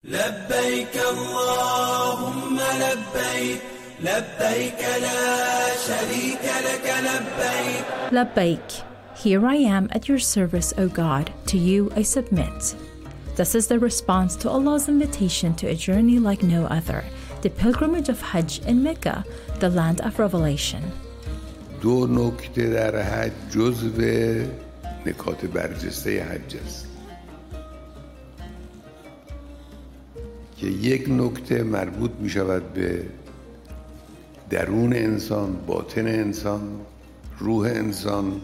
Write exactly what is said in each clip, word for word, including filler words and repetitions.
لبيك اللهم لبيك لبيك لا شريك لك لبيك Labbaik. Here I am at your service, O God. To you I submit. This is the response to Allah's invitation to a journey like no other, the pilgrimage of Hajj in Mecca, the land of revelation. دو نکته در حج جزو نکات برجسته حج است که یک نکته مربوط می شود به درون انسان، باطن انسان، روح انسان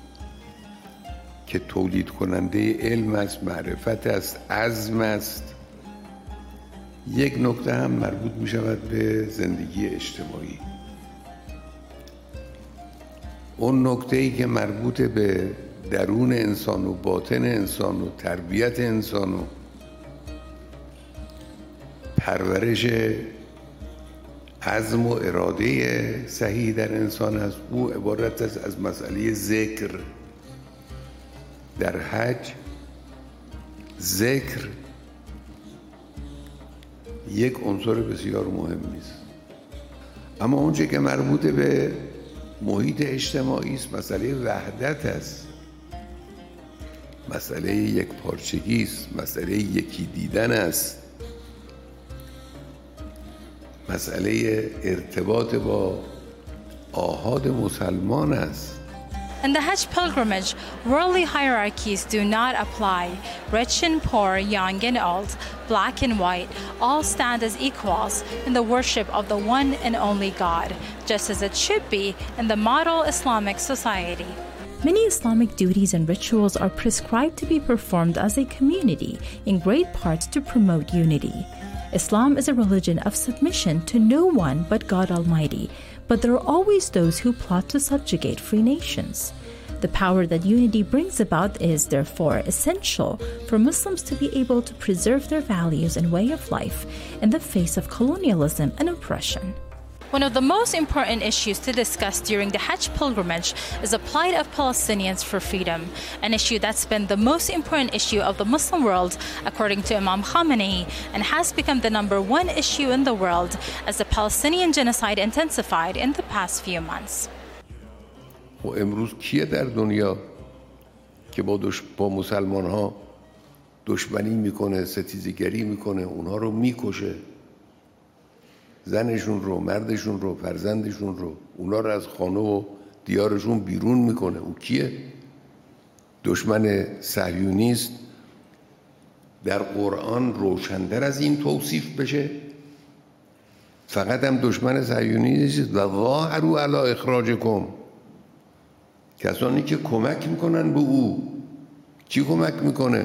که تولید کننده علم است، معرفت است، عزم است. یک نکته هم مربوط می شود به زندگی اجتماعی. اون نکته‌ای که مربوط به درون انسان و باطن انسان و تربیت انسان و پرورش عزم و اراده صحیح در انسان است، او عبارت است از مسئله ذکر. در حج ذکر یک عنصر بسیار مهمی است. اما اونچه که مربوط به محیط اجتماعی است مسئله وحدت است، مسئله یک پارچگی است، مسئله یکی دیدن است، مسئله ارتباط با آحاد مسلمان است. In the Hajj pilgrimage, worldly hierarchies do not apply. Rich and poor, young and old, black and white, all stand as equals in the worship of the one and only God, just as it should be in the model Islamic society. Many Islamic duties and rituals are prescribed to be performed as a community, in great part to promote unity. Islam is a religion of submission to no one but God Almighty, but there are always those who plot to subjugate free nations. The power that unity brings about is, therefore, essential for Muslims to be able to preserve their values and way of life in the face of colonialism and oppression. One of the most important issues to discuss during the Hajj pilgrimage is the plight of Palestinians for freedom, an issue that's been the most important issue of the Muslim world, according to Imam Khamenei, and has become the number one issue in the world as the Palestinian genocide intensified in the past few months. و امروز کیه در دنیا که با دش... با مسلمان ها دشمنی میکنه، ستیزگری میکنه، اونها رو میکشه، زنشون رو، مردشون رو، فرزندشون رو، اونا رو از خانه و دیارشون بیرون میکنه؟ او کیه؟ دشمن صهیونیست در قرآن روشن‌تر از این توصیف بشه؟ فقط هم دشمن صهیونیست و ظاهروا علی اخراجکم، کسانی که کمک میکنن به او. کی کمک میکنه؟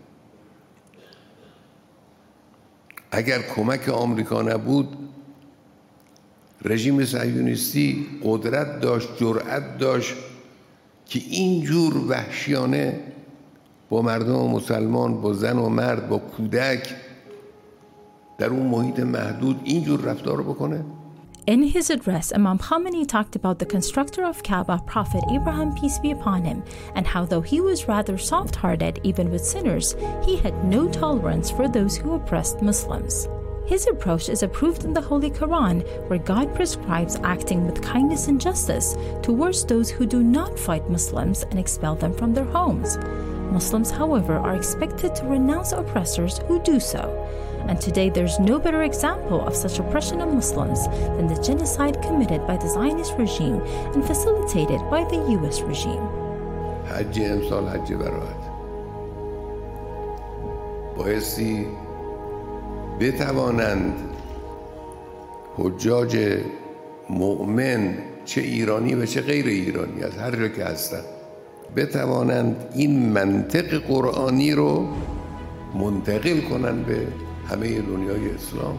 اگر کمک آمریکا نبود، رژیم صهیونیستی قدرت داشت، جرأت داشت که اینجور وحشیانه با مردم مسلمان، با زن و مرد، با کودک در اون محیط محدود اینجور رفتار بکنه؟ In his address, Imam Khamenei talked about the constructor of Kaaba, Prophet Abraham, peace be upon him, and how though he was rather soft-hearted even with sinners, he had no tolerance for those who oppressed Muslims. His approach is approved in the Holy Quran, where God prescribes acting with kindness and justice towards those who do not fight Muslims and expel them from their homes. Muslims, however, are expected to renounce oppressors who do so. And today there's no better example of such oppression of Muslims than the genocide committed by the Zionist regime and facilitated by the U S regime. حج امسال حج برات بایستی بتوانند حجاج مؤمن، چه ایرانی و چه غیر ایرانی، از هر جا که هستند، بتوانند این منطق قرآنی رو منتقل کنند به همه دنیای اسلام.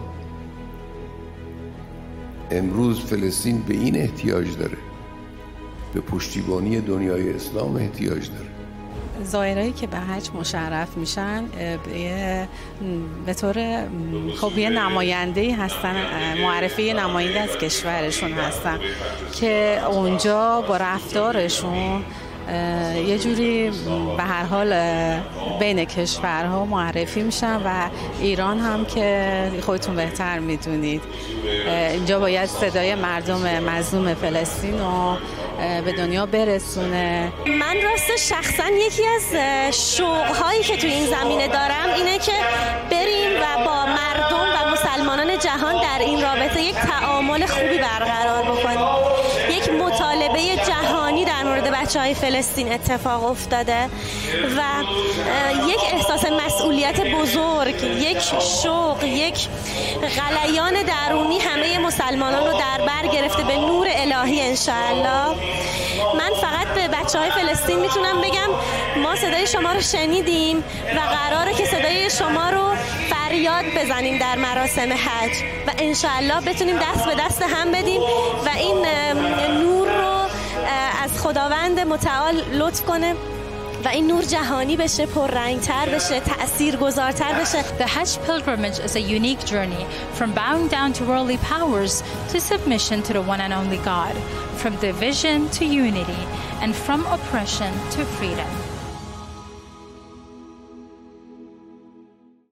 امروز فلسطین به این احتیاج داره، به پشتیبانی دنیای اسلام احتیاج داره. زائرایی که به حج مشرف میشن به طور خب یه نماینده‌ای هستن، معرفی نماینده از کشورشون هستن که اونجا با رفتارشون یه جوری به هر حال بین کشورها معرفی میشن و ایران هم که خودتون بهتر میدونید اینجا باید صدای مردم مظلوم فلسطین رو به دنیا برسونه. من راست شخصا یکی از شوق‌هایی که تو این زمینه دارم اینه که بریم و با مردم و مسلمانان جهان در این رابطه یک تعامل خوبی برقرار بکنیم. یک مطالبه جهانی در مورد بچه‌های فلسطین اتفاق افتاده و یک احساس مسئولیت بزرگ، یک شوق، یک غلیان درونی همه مسلمانان رو در بر گرفته به نور الهی انشاءالله. من فقط به بچه‌های فلسطین میتونم بگم ما صدای شما رو شنیدیم و قراره که صدای شما رو فریاد بزنیم در مراسم حج و انشاءالله بتونیم دست به دست هم بدیم و این نور رو از خداوند متعال لطف کنه و این نور جهانی بشه، پررنگ‌تر بشه، تأثیرگذارتر بشه. The Hajj pilgrimage is a unique journey from bowing down to worldly powers to submission to the one and only God, from division to unity, and from oppression to freedom.